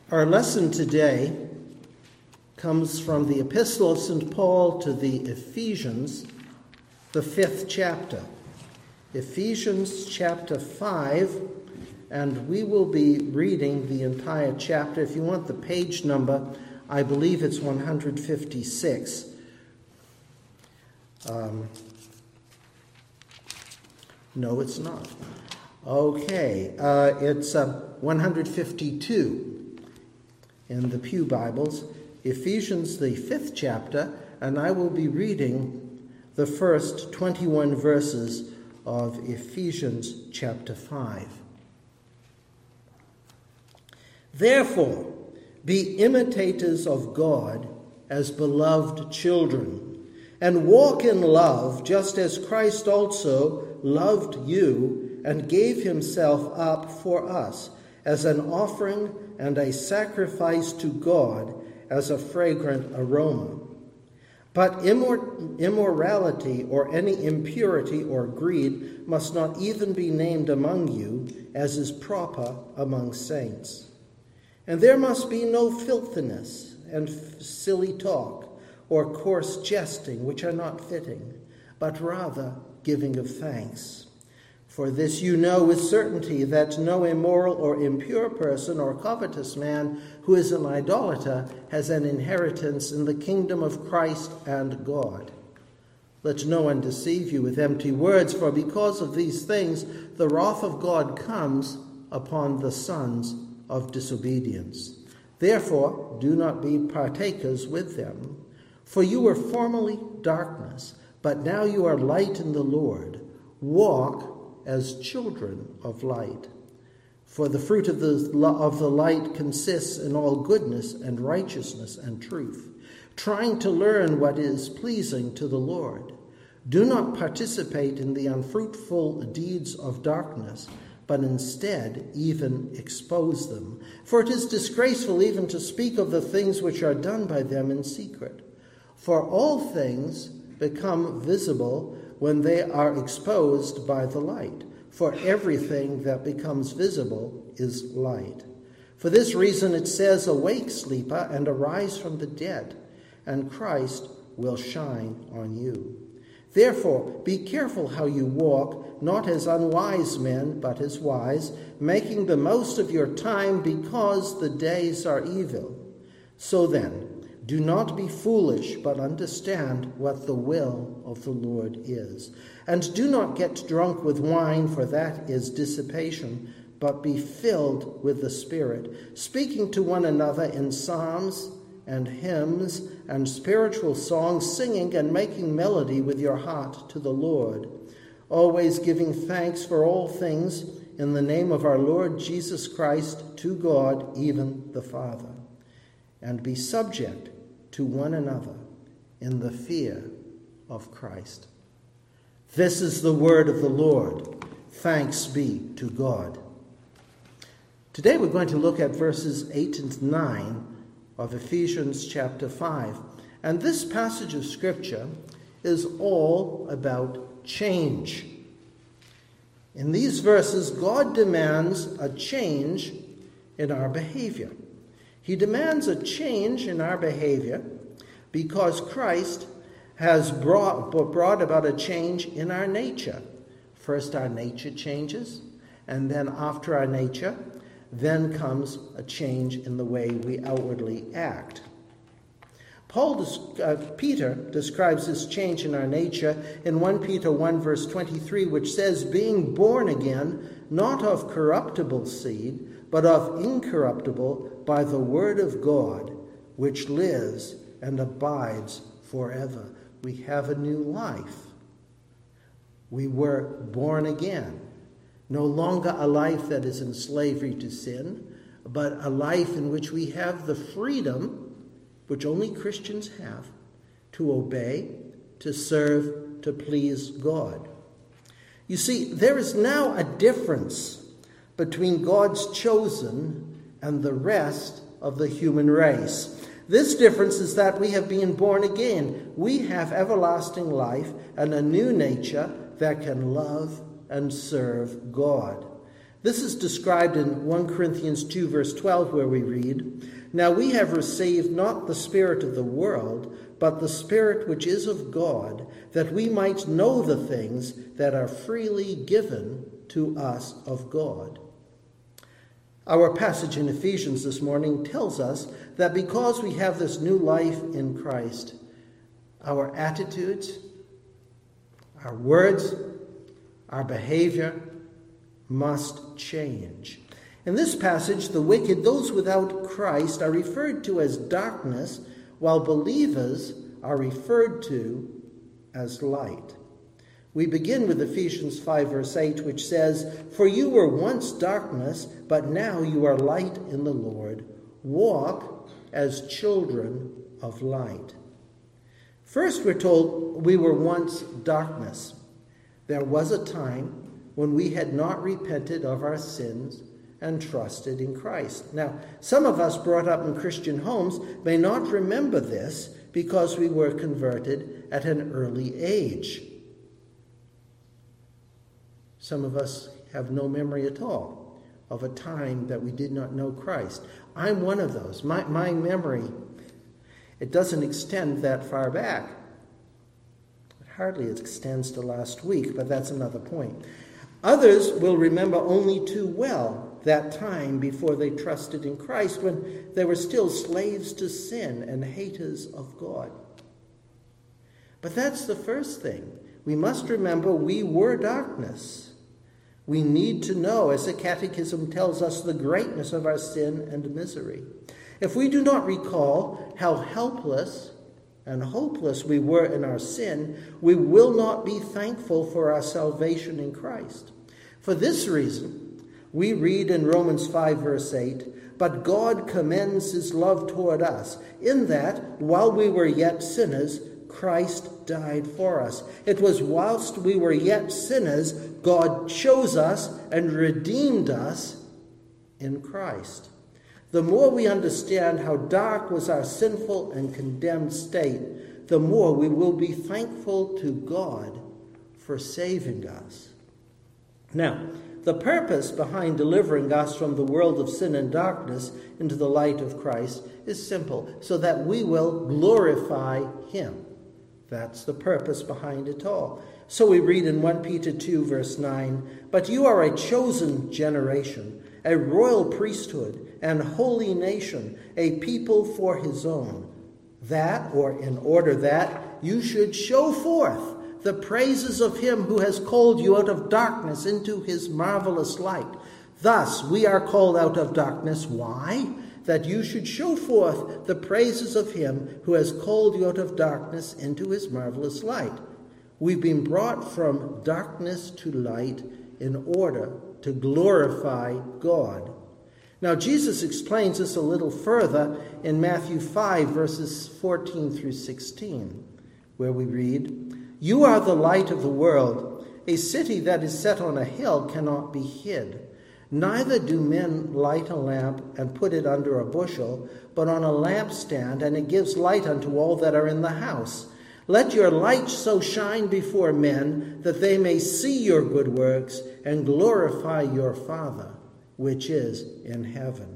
Our lesson today comes from the Epistle of St. Paul to the Ephesians, the 5th chapter. Ephesians chapter 5, and we will be reading the entire chapter. If you want the page number, I believe it's 156. No, it's not. Okay, it's 152 in the Pew Bibles, Ephesians, the 5th chapter, and I will be reading the first 21 verses of Ephesians chapter 5. Therefore, be imitators of God as beloved children, and walk in love, just as Christ also loved you and gave himself up for us as an offering and a sacrifice to God as a fragrant aroma. But immorality or any impurity or greed must not even be named among you, as is proper among saints. And there must be no filthiness and silly talk or coarse jesting, which are not fitting, but rather giving of thanks. For this you know with certainty, that no immoral or impure person or covetous man who is an idolater has an inheritance in the kingdom of Christ and God. Let no one deceive you with empty words, for because of these things the wrath of God comes upon the sons of disobedience. Therefore, do not be partakers with them. For you were formerly darkness, but now you are light in the Lord. Walk as children of light. For the fruit of the light consists in all goodness and righteousness and truth, trying to learn what is pleasing to the Lord. Do not participate in the unfruitful deeds of darkness, but instead even expose them. For it is disgraceful even to speak of the things which are done by them in secret. For all things become visible when they are exposed by the light. For everything that becomes visible is light. For this reason it says, awake, sleeper, and arise from the dead, and Christ will shine on you. Therefore, be careful how you walk, not as unwise men, but as wise, making the most of your time, because the days are evil. So then, do not be foolish, but understand what the will of the Lord is. And do not get drunk with wine, for that is dissipation, but be filled with the Spirit, speaking to one another in psalms and hymns and spiritual songs, singing and making melody with your heart to the Lord, always giving thanks for all things in the name of our Lord Jesus Christ to God, even the Father. And be subject to one another in the fear of Christ. This is the word of the Lord. Thanks be to God. Today we're going to look at verses 8 and 9 of Ephesians chapter 5. And this passage of Scripture is all about change. In these verses, God demands a change in our behavior. He demands a change in our behavior because Christ has brought about a change in our nature. First, our nature changes, and then after our nature, then comes a change in the way we outwardly act. Peter describes this change in our nature in 1 Peter 1 verse 23, which says, being born again, not of corruptible seed, but of incorruptible, by the word of God, which lives and abides forever. We have a new life. We were born again. No longer a life that is in slavery to sin, but a life in which we have the freedom, which only Christians have, to obey, to serve, to please God. You see, there is now a difference between God's chosen and the rest of the human race. This difference is that we have been born again. We have everlasting life and a new nature that can love and serve God. This is described in 1 Corinthians 2, verse 12, where we read, "Now we have received not the spirit of the world, but the Spirit which is of God, that we might know the things that are freely given to us of God." Our passage in Ephesians this morning tells us that because we have this new life in Christ, our attitudes, our words, our behavior must change. In this passage, the wicked, those without Christ, are referred to as darkness, while believers are referred to as light. We begin with Ephesians 5, verse 8, which says, "For you were once darkness, but now you are light in the Lord. Walk as children of light." First, we're told we were once darkness. There was a time when we had not repented of our sins and trusted in Christ. Now, some of us brought up in Christian homes may not remember this because we were converted at an early age. Some of us have no memory at all of a time that we did not know Christ. I'm one of those. My memory, it doesn't extend that far back. It hardly extends to last week, but that's another point. Others will remember only too well that time before they trusted in Christ, when they were still slaves to sin and haters of God. But that's the first thing. We must remember we were darkness. We need to know, as the Catechism tells us, the greatness of our sin and misery. If we do not recall how helpless and hopeless we were in our sin, we will not be thankful for our salvation in Christ. For this reason, we read in Romans 5, verse 8, "But God commends his love toward us, in that, while we were yet sinners, Christ died for us." It was whilst we were yet sinners, God chose us and redeemed us in Christ. The more we understand how dark was our sinful and condemned state, the more we will be thankful to God for saving us. Now, the purpose behind delivering us from the world of sin and darkness into the light of Christ is simple, so that we will glorify him. That's the purpose behind it all. So we read in 1 Peter 2, verse 9, "But you are a chosen generation, a royal priesthood, and holy nation, a people for his own, that, or in order that, you should show forth the praises of him who has called you out of darkness into his marvelous light." Thus we are called out of darkness. Why? That you should show forth the praises of him who has called you out of darkness into his marvelous light. We've been brought from darkness to light in order to glorify God. Now, Jesus explains this a little further in Matthew 5, verses 14 through 16, where we read, "You are the light of the world. A city that is set on a hill cannot be hid. Neither do men light a lamp and put it under a bushel, but on a lampstand, and it gives light unto all that are in the house. Let your light so shine before men that they may see your good works and glorify your Father, which is in heaven."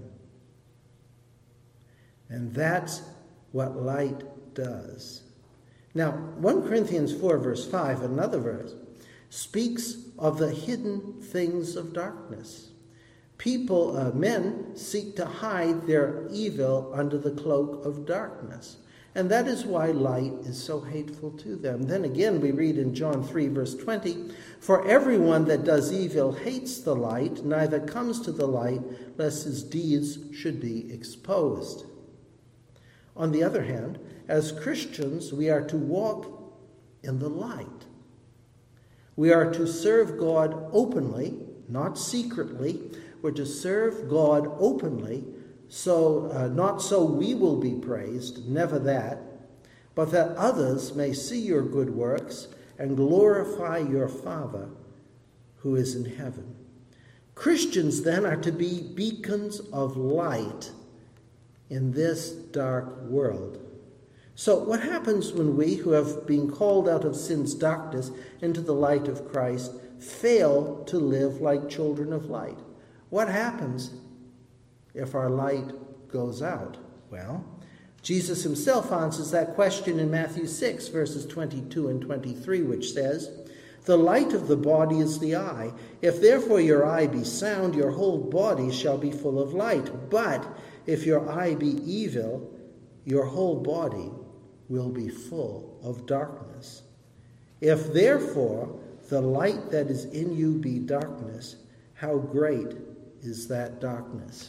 And that's what light does. Now, 1 Corinthians 4, verse 5, another verse, speaks of the hidden things of darkness. Men seek to hide their evil under the cloak of darkness. And that is why light is so hateful to them. Then again, we read in John 3, verse 20, "For everyone that does evil hates the light, neither comes to the light, lest his deeds should be exposed." On the other hand, as Christians, we are to walk in the light. We are to serve God openly, not secretly. We're to serve God openly, not so we will be praised, never that, but that others may see your good works and glorify your Father who is in heaven. Christians then are to be beacons of light in this dark world. So what happens when we, who have been called out of sin's darkness into the light of Christ, fail to live like children of light? What happens if our light goes out? Well, Jesus himself answers that question in Matthew 6, verses 22 and 23, which says, "The light of the body is the eye. If therefore your eye be sound, your whole body shall be full of light. But if your eye be evil, your whole body will be full of darkness. If therefore the light that is in you be darkness, how great is that darkness?"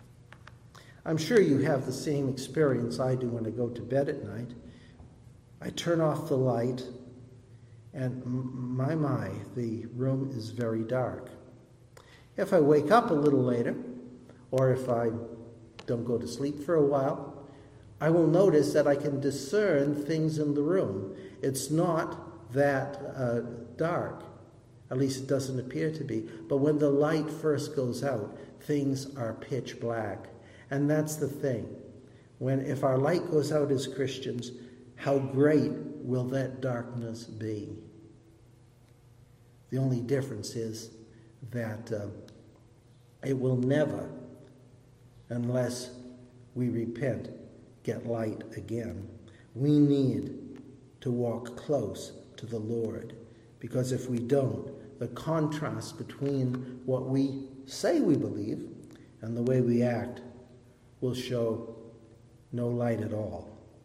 I'm sure you have the same experience I do when I go to bed at night. I turn off the light, and my, the room is very dark. If I wake up a little later, or if I don't go to sleep for a while, I will notice that I can discern things in the room. It's not that dark. At least it doesn't appear to be. But when the light first goes out, things are pitch black. And that's the thing. If our light goes out as Christians, how great will that darkness be? The only difference is that it will never, unless we repent, get light again. We need to walk close to the Lord, because if we don't, the contrast between what we say we believe and the way we act will show no light at all.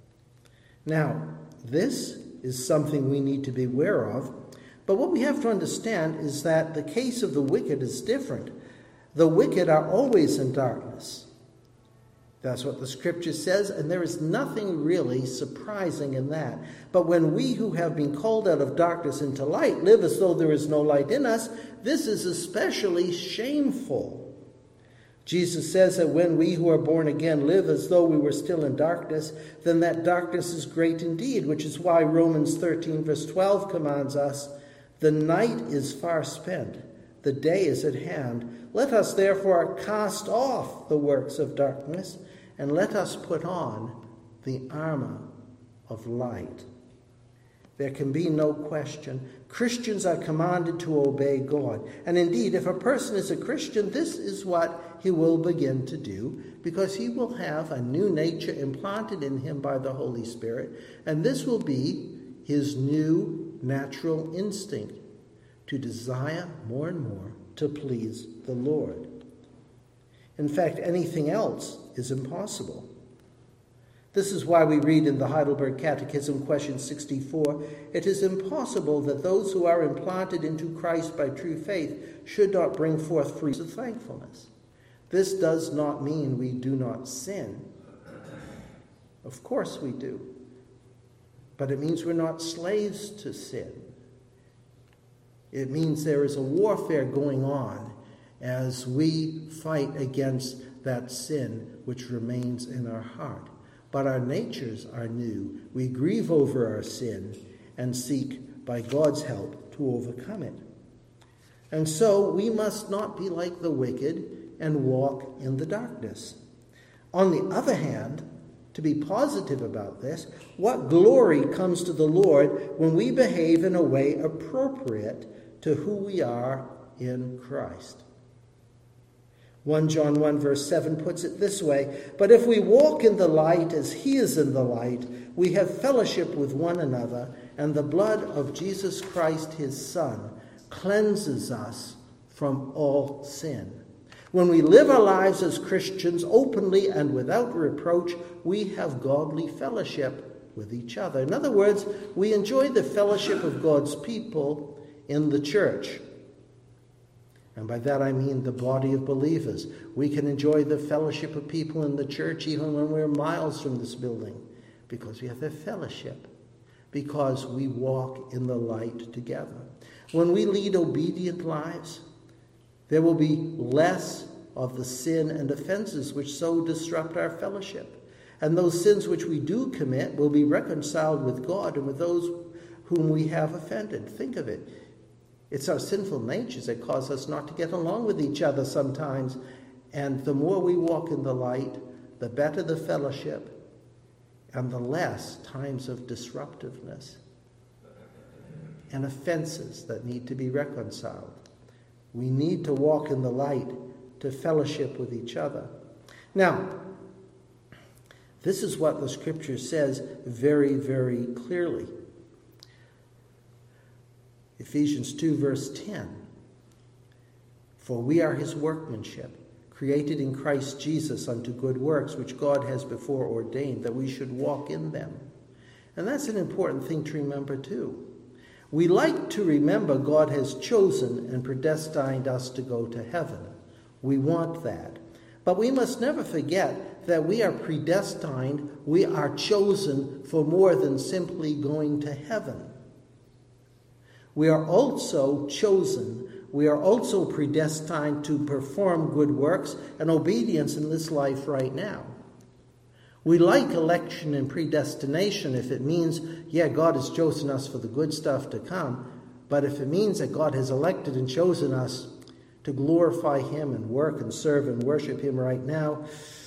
Now, this is something we need to be aware of, but what we have to understand is that the case of the wicked is different. The wicked are always in darkness. That's what the scripture says, and there is nothing really surprising in that. But when we who have been called out of darkness into light live as though there is no light in us, this is especially shameful. Jesus says that when we who are born again live as though we were still in darkness, then that darkness is great indeed, which is why Romans 13 verse 12 commands us, "The night is far spent, the day is at hand. Let us therefore cast off the works of darkness, and let us put on the armor of light." There can be no question. Christians are commanded to obey God. And indeed, if a person is a Christian, this is what he will begin to do, because he will have a new nature implanted in him by the Holy Spirit, and this will be his new natural instinct to desire more and more to please the Lord. In fact, anything else is impossible. This is why we read in the Heidelberg Catechism, question 64, "It is impossible that those who are implanted into Christ by true faith should not bring forth fruits of thankfulness." This does not mean we do not sin. Of course we do. But it means we're not slaves to sin. It means there is a warfare going on as we fight against that sin which remains in our heart. But our natures are new. We grieve over our sin and seek, by God's help, to overcome it. And so we must not be like the wicked and walk in the darkness. On the other hand, to be positive about this, what glory comes to the Lord when we behave in a way appropriate to who we are in Christ. 1 John 1 verse 7 puts it this way, "But if we walk in the light as he is in the light, we have fellowship with one another, and the blood of Jesus Christ his Son cleanses us from all sin." When we live our lives as Christians openly and without reproach, we have godly fellowship with each other. In other words, we enjoy the fellowship of God's people in the church. And by that I mean the body of believers. We can enjoy the fellowship of people in the church even when we're miles from this building, because we have their fellowship, because we walk in the light together. When we lead obedient lives, there will be less of the sin and offenses which so disrupt our fellowship. And those sins which we do commit will be reconciled with God and with those whom we have offended. Think of it. It's our sinful natures that cause us not to get along with each other sometimes. And the more we walk in the light, the better the fellowship and the less times of disruptiveness and offenses that need to be reconciled. We need to walk in the light to fellowship with each other. Now, this is what the Scripture says very, very clearly. Ephesians 2, verse 10. For we are his workmanship, created in Christ Jesus unto good works, which God has before ordained that we should walk in them. And that's an important thing to remember too. We like to remember God has chosen and predestined us to go to heaven. We want that. But we must never forget that we are predestined, we are chosen for more than simply going to heaven. We are also chosen, we are also predestined to perform good works and obedience in this life right now. We like election and predestination if it means, God has chosen us for the good stuff to come, but if it means that God has elected and chosen us to glorify him and work and serve and worship him right now,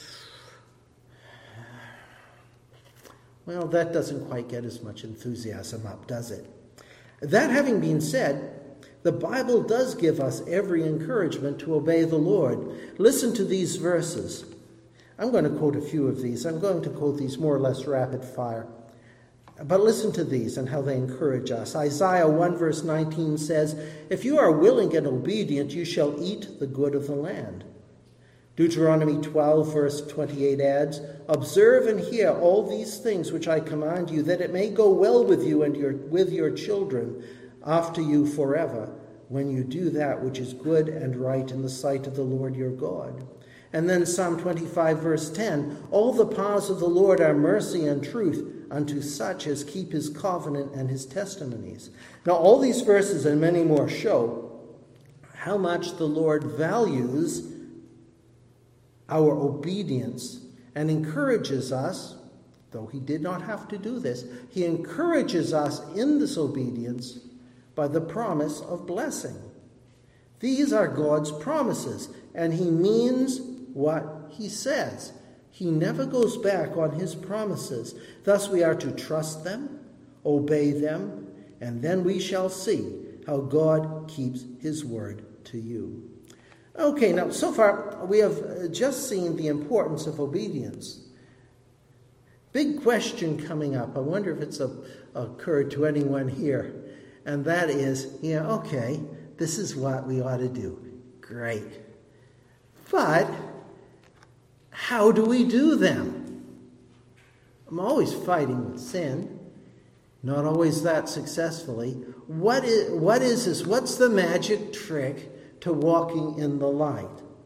well, that doesn't quite get as much enthusiasm up, does it? That having been said, the Bible does give us every encouragement to obey the Lord. Listen to these verses. I'm going to quote a few of these. I'm going to quote these more or less rapid fire. But listen to these and how they encourage us. Isaiah 1 verse 19 says, if you are willing and obedient, you shall eat the good of the land. Deuteronomy 12 verse 28 adds, observe and hear all these things which I command you, that it may go well with you and with your children after you forever, when you do that which is good and right in the sight of the Lord your God. And then Psalm 25 verse 10, all the paths of the Lord are mercy and truth unto such as keep his covenant and his testimonies. Now all these verses and many more show how much the Lord values our obedience and encourages us, though he did not have to do this, he encourages us in this obedience by the promise of blessing. These are God's promises, and he means what he says. He never goes back on his promises. Thus we are to trust them, obey them, and then we shall see how God keeps his word to you. Okay, now so far we have just seen the importance of obedience. Big question coming up. I wonder if it's occurred to anyone here. And that is, okay, this is what we ought to do. Great. But how do we do them? I'm always fighting with sin. Not always that successfully. What is this? What's the magic trick to walking in the light?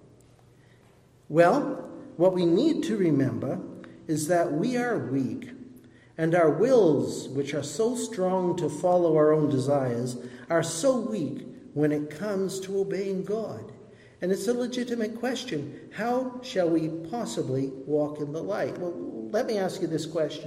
Well, what we need to remember is that we are weak, and our wills, which are so strong to follow our own desires, are so weak when it comes to obeying God. And it's a legitimate question. How shall we possibly walk in the light? Well, let me ask you this question.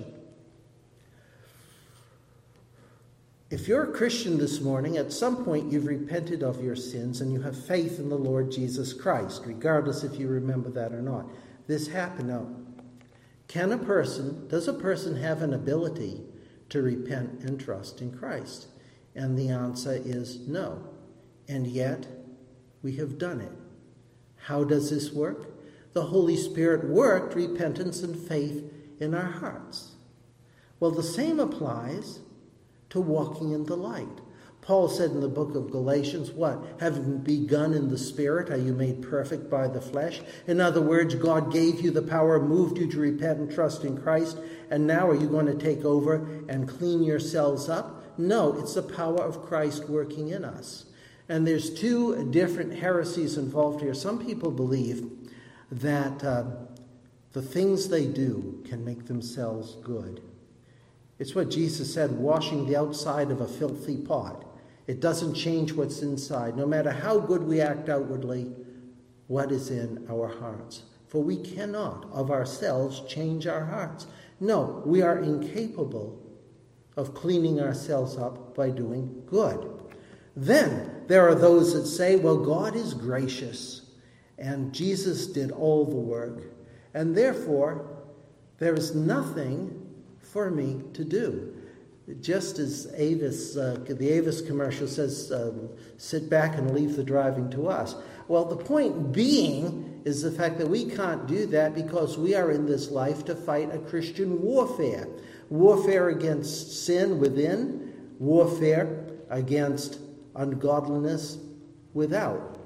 If you're a Christian this morning, at some point you've repented of your sins and you have faith in the Lord Jesus Christ, regardless if you remember that or not. This happened. Now, does a person have an ability to repent and trust in Christ? And the answer is no. And yet, we have done it. How does this work? The Holy Spirit worked repentance and faith in our hearts. Well, the same applies to walking in the light. Paul said in the book of Galatians, what? Having begun in the Spirit, are you made perfect by the flesh? In other words, God gave you the power, moved you to repent and trust in Christ, and now are you going to take over and clean yourselves up? No, it's the power of Christ working in us. And there's two different heresies involved here. Some people believe that the things they do can make themselves good. It's what Jesus said, washing the outside of a filthy pot. It doesn't change what's inside. No matter how good we act outwardly, what is in our hearts? For we cannot of ourselves change our hearts. No, we are incapable of cleaning ourselves up by doing good. Then there are those that say, well, God is gracious, and Jesus did all the work, and therefore there is nothing for me to do. Just as the Avis commercial says, sit back and leave the driving to us. Well, the point being is the fact that we can't do that because we are in this life to fight a Christian warfare. Warfare against sin within, warfare against ungodliness without.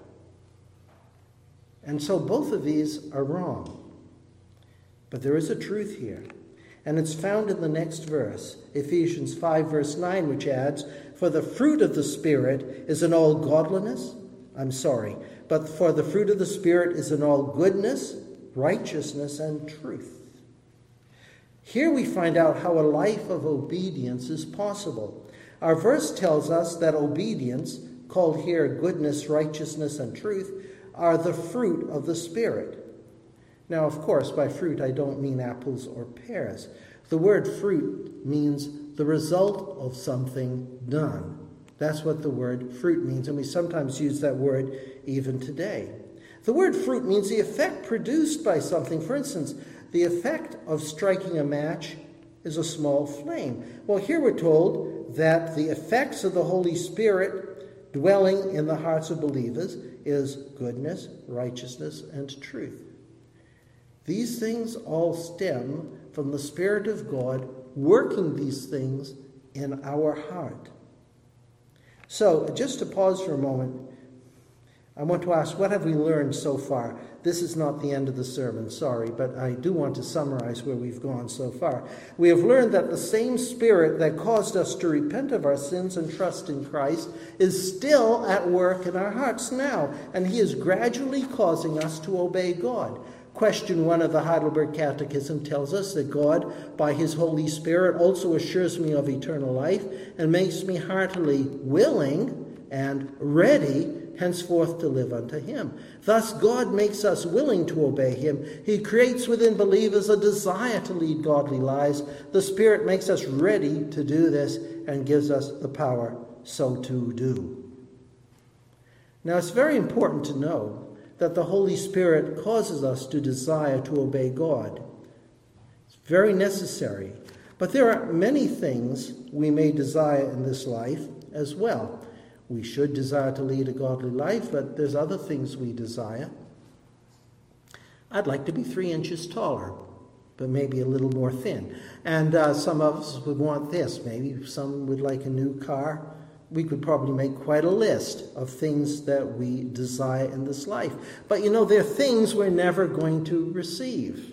And so both of these are wrong. But there is a truth here. And it's found in the next verse, Ephesians 5, verse 9, which adds, for the fruit of the Spirit is in all godliness. But for the fruit of the Spirit is in all goodness, righteousness, and truth. Here we find out how a life of obedience is possible. Our verse tells us that obedience, called here goodness, righteousness, and truth, are the fruit of the Spirit. Now, of course, by fruit I don't mean apples or pears. The word fruit means the result of something done. That's what the word fruit means, and we sometimes use that word even today. The word fruit means the effect produced by something. For instance, the effect of striking a match is a small flame. Well, here we're told that the effects of the Holy Spirit dwelling in the hearts of believers is goodness, righteousness, and truth. These things all stem from the Spirit of God working these things in our heart. So, just to pause for a moment, I want to ask, what have we learned so far? This is not the end of the sermon, sorry, but I do want to summarize where we've gone so far. We have learned that the same Spirit that caused us to repent of our sins and trust in Christ is still at work in our hearts now, and he is gradually causing us to obey God. Question 1 of the Heidelberg Catechism tells us that God, by his Holy Spirit, also assures me of eternal life and makes me heartily willing and ready henceforth to live unto him. Thus, God makes us willing to obey him. He creates within believers a desire to lead godly lives. The Spirit makes us ready to do this and gives us the power so to do. Now, it's very important to know that the Holy Spirit causes us to desire to obey God. It's very necessary. But there are many things we may desire in this life as well. We should desire to lead a godly life, but there's other things we desire. I'd like to be 3 inches taller, but maybe a little more thin. And some of us would want this. Maybe some would like a new car. We could probably make quite a list of things that we desire in this life. But there are things we're never going to receive.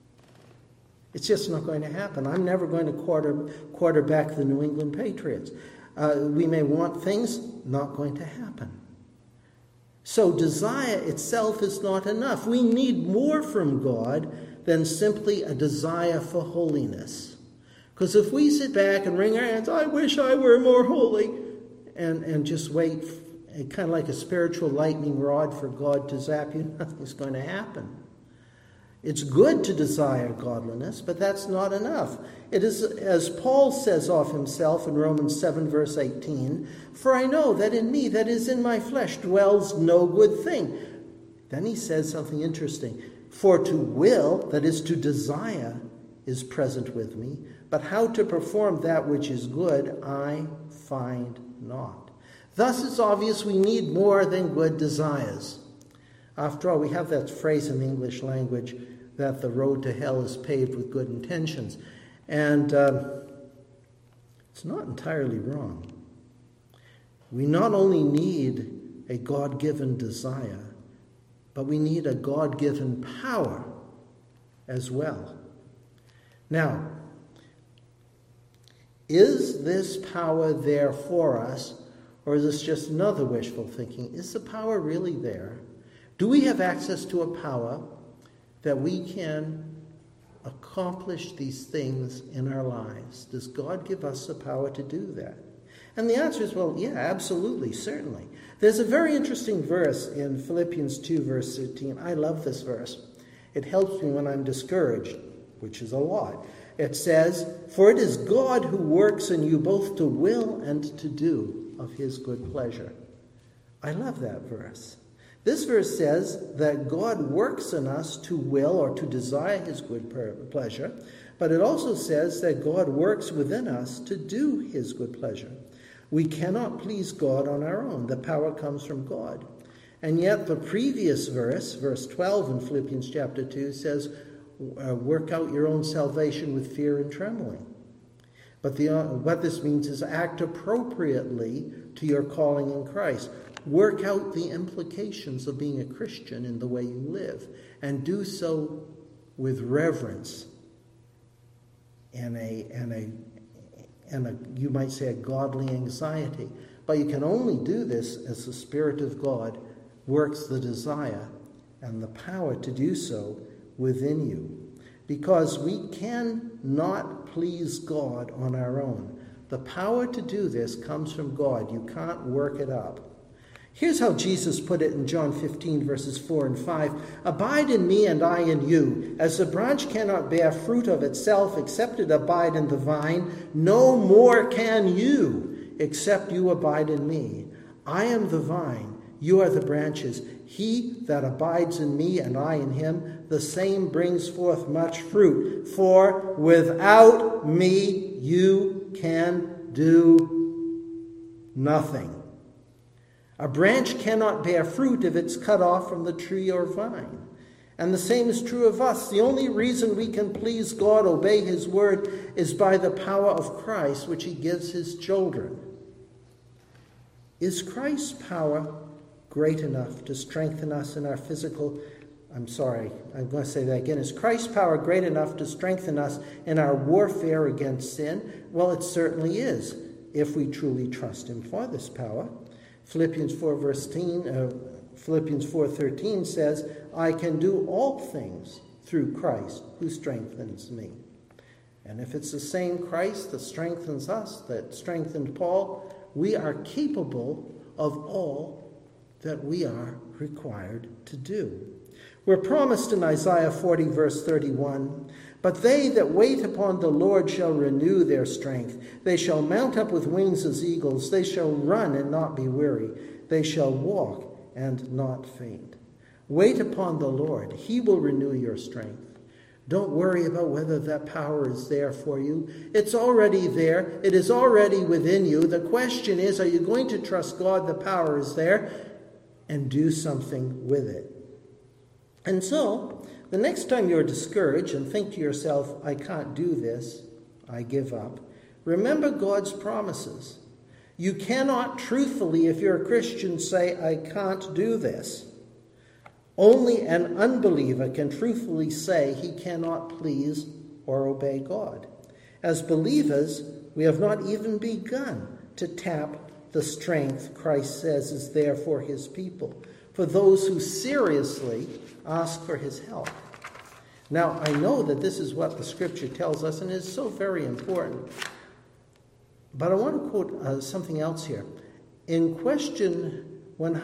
It's just not going to happen. I'm never going to quarterback the New England Patriots. We may want things, not going to happen. So desire itself is not enough. We need more from God than simply a desire for holiness. Because if we sit back and wring our hands, I wish I were more holy, and just wait, kind of like a spiritual lightning rod for God to zap you, nothing's going to happen. It's good to desire godliness, but that's not enough. It is, as Paul says of himself in Romans 7, verse 18, for I know that in me, that is in my flesh, dwells no good thing. Then he says something interesting. For to will, that is to desire, is present with me, but how to perform that which is good, I find not. Thus it's obvious we need more than good desires. After all, we have that phrase in the English language that the road to hell is paved with good intentions. And it's not entirely wrong. We not only need a God-given desire, but we need a God-given power as well. Now, is this power there for us, or is this just another wishful thinking? Is the power really there? Do we have access to a power that we can accomplish these things in our lives? Does God give us the power to do that? And the answer is, well, yeah, absolutely, certainly. There's a very interesting verse in Philippians 2, verse 13. I love this verse. It helps me when I'm discouraged, which is a lot. It says, for it is God who works in you both to will and to do of his good pleasure. I love that verse. This verse says that God works in us to will or to desire his good pleasure, but it also says that God works within us to do his good pleasure. We cannot please God on our own. The power comes from God. And yet the previous verse, verse 12 in Philippians chapter 2, says, work out your own salvation with fear and trembling. But what this means is act appropriately to your calling in Christ. Work out the implications of being a Christian in the way you live, and do so with reverence and a you might say a godly anxiety. But you can only do this as the Spirit of God works the desire and the power to do so within you. Because we cannot please God on our own. The power to do this comes from God. You can't work it up. Here's how Jesus put it in John 15, verses 4 and 5. Abide in me and I in you. As the branch cannot bear fruit of itself except it abide in the vine, no more can you except you abide in me. I am the vine, you are the branches. He that abides in me and I in him, the same brings forth much fruit. For without me you can do nothing. A branch cannot bear fruit if it's cut off from the tree or vine. And the same is true of us. The only reason we can please God, obey his word, is by the power of Christ, which he gives his children. Is Christ's power great enough to strengthen us in our physical... I'm going to say that again. Is Christ's power great enough to strengthen us in our warfare against sin? Well, it certainly is, if we truly trust him for this power. Philippians 4:13 says, I can do all things through Christ who strengthens me. And if it's the same Christ that strengthens us, that strengthened Paul, we are capable of all that we are required to do. We're promised in Isaiah 40, verse 31, but they that wait upon the Lord shall renew their strength. They shall mount up with wings as eagles. They shall run and not be weary. They shall walk and not faint. Wait upon the Lord. He will renew your strength. Don't worry about whether that power is there for you. It's already there. It is already within you. The question is, are you going to trust God the power is there and do something with it? And so, the next time you're discouraged and think to yourself, I can't do this, I give up, remember God's promises. You cannot truthfully, if you're a Christian, say, I can't do this. Only an unbeliever can truthfully say he cannot please or obey God. As believers, we have not even begun to tap the strength Christ says is there for his people, for those who seriously ask for his help. Now, I know that this is what the scripture tells us, and is so very important. But I want to quote something else here. In question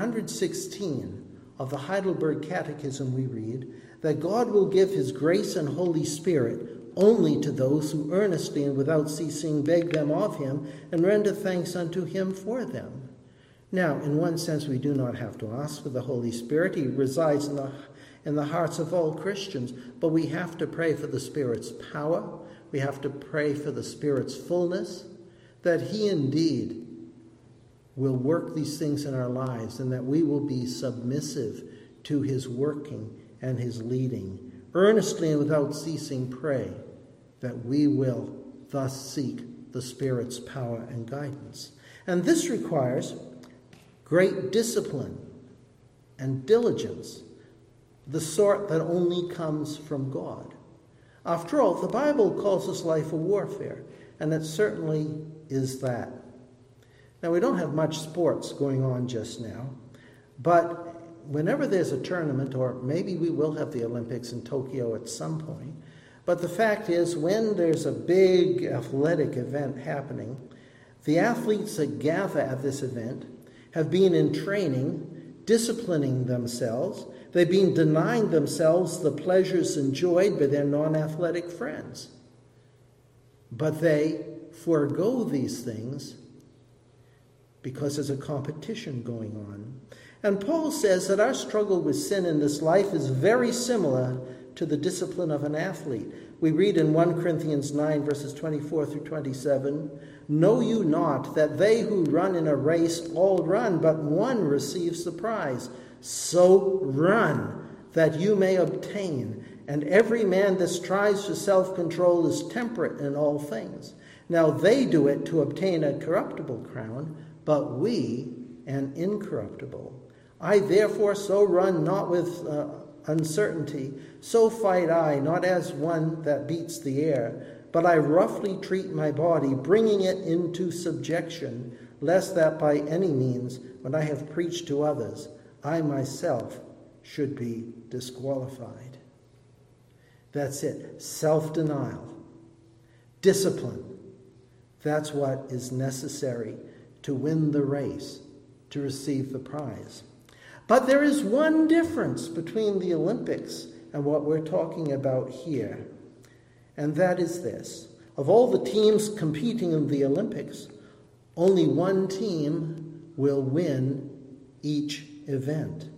116 of the Heidelberg Catechism, we read that God will give his grace and Holy Spirit only to those who earnestly and without ceasing beg them of him and render thanks unto him for them. Now, in one sense, we do not have to ask for the Holy Spirit. He resides in the hearts of all Christians, but we have to pray for the Spirit's power. We have to pray for the Spirit's fullness, that he indeed will work these things in our lives, and that we will be submissive to his working and his leading. Earnestly and without ceasing pray that we will thus seek the Spirit's power and guidance. And this requires great discipline and diligence, the sort that only comes from God. After all, the Bible calls this life a warfare, and it certainly is that. Now, we don't have much sports going on just now, but whenever there's a tournament, or maybe we will have the Olympics in Tokyo at some point, but the fact is, when there's a big athletic event happening, the athletes that gather at this event have been in training, disciplining themselves. They've been denying themselves the pleasures enjoyed by their non-athletic friends. But they forego these things because there's a competition going on. And Paul says that our struggle with sin in this life is very similar to the discipline of an athlete. We read in 1 Corinthians 9, verses 24 through 27, "Know you not that they who run in a race all run, but one receives the prize? So run, that you may obtain. And every man that strives for self-control is temperate in all things. Now they do it to obtain a corruptible crown, but we an incorruptible. I therefore so run, not with uncertainty, so fight I, not as one that beats the air, but I roughly treat my body, bringing it into subjection, lest that by any means, when I have preached to others, I myself should be disqualified." That's it. Self-denial. Discipline. That's what is necessary to win the race, to receive the prize. But there is one difference between the Olympics and what we're talking about here. And that is this. Of all the teams competing in the Olympics, only one team will win each event.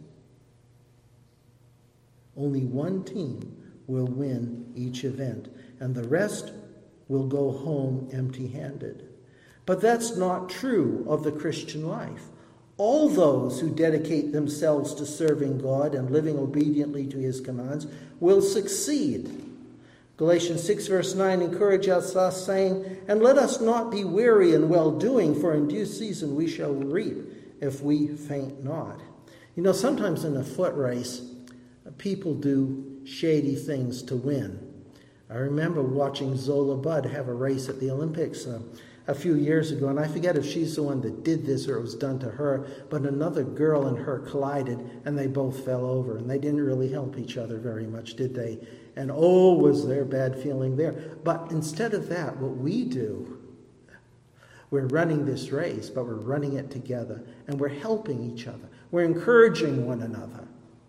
Only one team will win each event, and the rest will go home empty-handed. But that's not true of the Christian life. All those who dedicate themselves to serving God and living obediently to his commands will succeed. Galatians 6 verse 9 encourages us, saying, "And let us not be weary in well-doing, for in due season we shall reap if we faint not." You know, sometimes in a foot race, people do shady things to win. I remember watching Zola Budd have a race at the Olympics a few years ago, and I forget if she's the one that did this or it was done to her, but another girl and her collided, and they both fell over, and they didn't really help each other very much, did they? And oh, was there bad feeling there. But instead of that, what we do, we're running this race, but we're running it together, and we're helping each other. We're encouraging one another.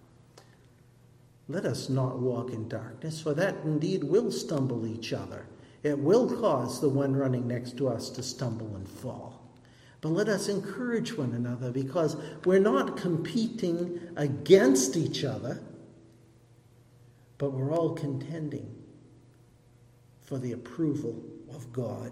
Let us not walk in darkness, for that indeed will stumble each other. It will cause the one running next to us to stumble and fall. But let us encourage one another, because we're not competing against each other, but we're all contending for the approval of God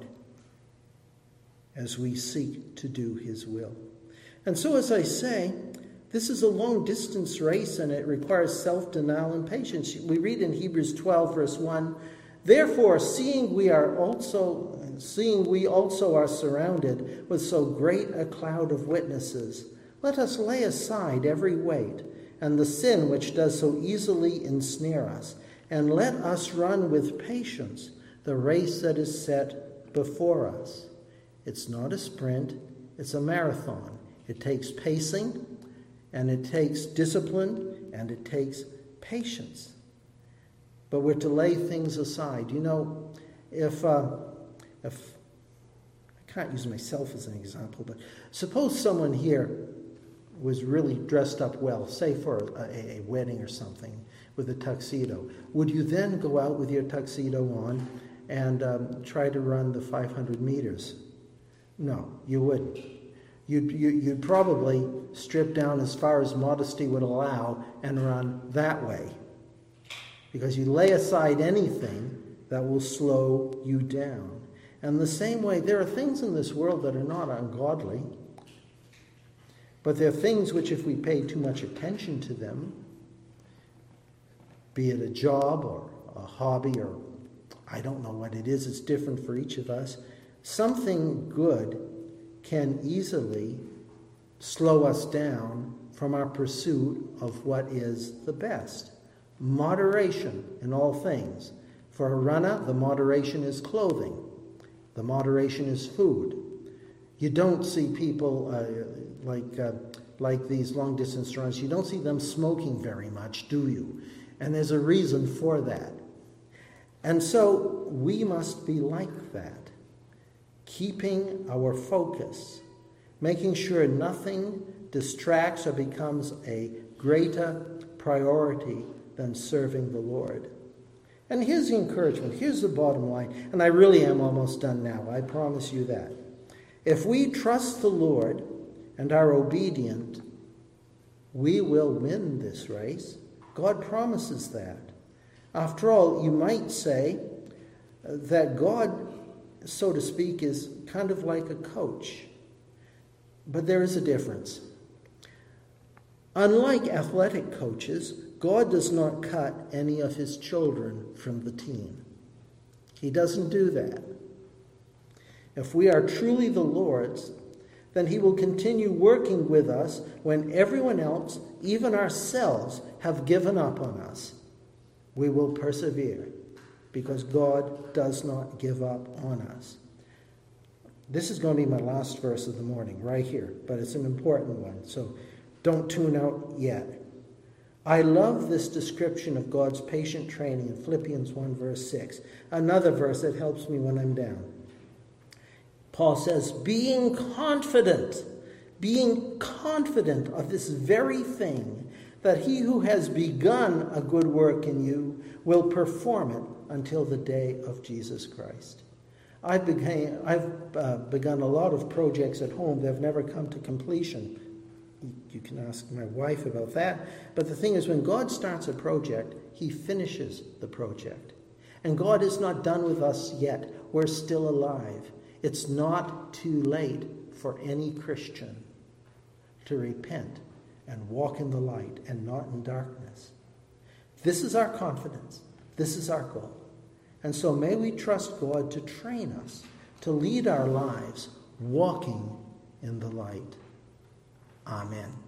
as we seek to do his will. And so, as I say, this is a long-distance race, and it requires self-denial and patience. We read in Hebrews 12, verse 1, "Therefore, seeing we also are surrounded with so great a cloud of witnesses, let us lay aside every weight and the sin which does so easily ensnare us, and let us run with patience the race that is set before us." It's not a sprint, it's a marathon. It takes pacing, and it takes discipline, and it takes patience. But we're to lay things aside. You know, if I can't use myself as an example, but suppose someone here was really dressed up well, say for a wedding or something, with a tuxedo. Would you then go out with your tuxedo on and try to run the 500 meters? No, you wouldn't. You'd probably strip down as far as modesty would allow and run that way, because you lay aside anything that will slow you down. And the same way, there are things in this world that are not ungodly, but they're things which, if we pay too much attention to them, be it a job or a hobby, or I don't know what it is, it's different for each of us, something good can easily slow us down from our pursuit of what is the best. Moderation in all things. For a runner, the moderation is clothing. The moderation is food. You don't see people like these long-distance runners, you don't see them smoking very much, do you? And there's a reason for that. And so we must be like that, keeping our focus, making sure nothing distracts or becomes a greater priority than serving the Lord. And here's the encouragement. Here's the bottom line. And I really am almost done now. I promise you that. If we trust the Lord and are obedient, We will win this race. God promises that. After all, you might say that God, so to speak, is kind of like a coach. But there is a difference. Unlike athletic coaches, God does not cut any of his children from the team. He doesn't do that. If we are truly the Lord's, then he will continue working with us when everyone else, even ourselves, have given up on us. We will persevere because God does not give up on us. This is going to be my last verse of the morning, right here, but it's an important one, so don't tune out yet. I love this description of God's patient training in Philippians 1, verse 6, another verse that helps me when I'm down. Paul says, being confident of this very thing, that he who has begun a good work in you will perform it until the day of Jesus Christ. I've begun a lot of projects at home that have never come to completion. You can ask my wife about that. But the thing is, when God starts a project, he finishes the project. And God is not done with us yet. We're still alive. It's not too late for any Christian to repent and walk in the light and not in darkness. This is our confidence. This is our goal. And so may we trust God to train us, to lead our lives walking in the light. Amen.